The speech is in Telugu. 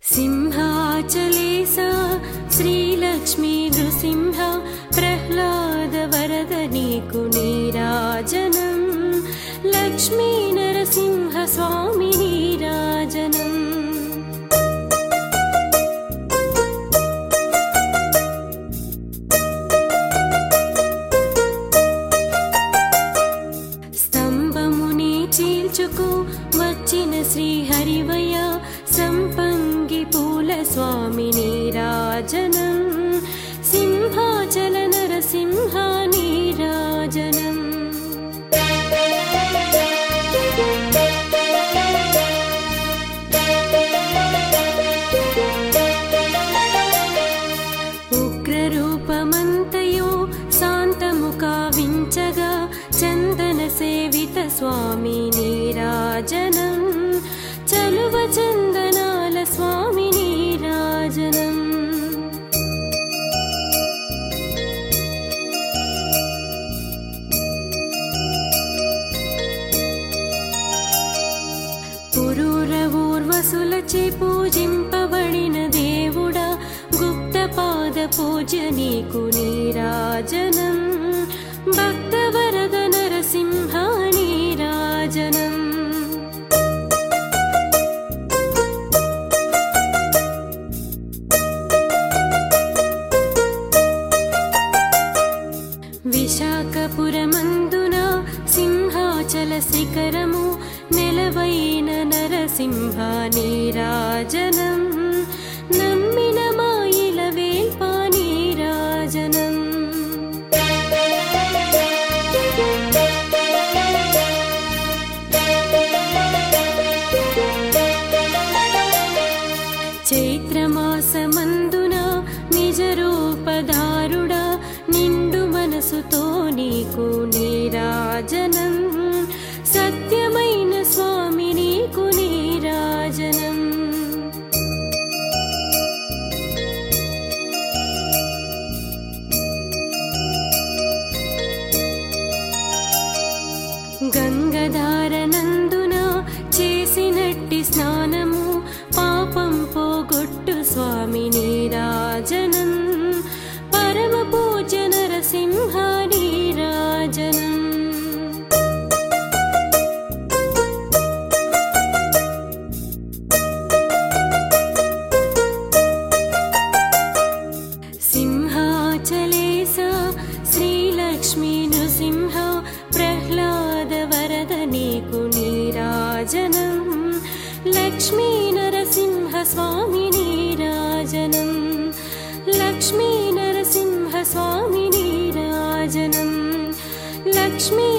सिंहाचलेसा श्रीलक्ष्मी नृसिंह प्रह्लाद वरद नीकु नीराजनम् लक्ष्मी नरसिंह स्वामी नीराजनम् स्तंभमुनि चील्चुकु वच्चिन श्रीहरिवय संपंगि पूल स्वामी नीराजनम् सिंहाचल नरसिंह नीराजनम् उग्ररूपमन्तयो शान्तमुखा विंचगा चंदन सेवित स्वामी नीराजनम् चलुव चंदनाल स्वामी नीराजनम् पुरूर ऊर्वशुलचे पूजिंपबडिन దేవుడా गुप्त पाद पूज्य नीकु नीराजनम् भक्त वरद नरसिंह नीराजनम् विशाखपुरमंदुन सिंहाचल शिखरमु नेलवैन नरसिंह नीराजनम् नम्मिन मायिल वेल्प नीराजनम् चैत्रमासमंदुन निजरूपधारुडा निंडु मनसुतो नीकु नीराजनम् सत्यमैन स्वामी नीकु नीराजनम् गंगधारనందున చేసినట్టి స్నానము పాపం పోగొట్టు స్వామి నీరాజనం పరమ పూజ్య నరసింహ నీరాజనం సింహాచలేసా శ్రీలక్ష్మీ నృసింహ प्रह्लाद वरद नीकु नीराजनम् लक्ष्मी नरसिंह स्वामी नीराजनम् लक्ष्मी नरसिंह स्वामी नीराजनम् लक्ष्मी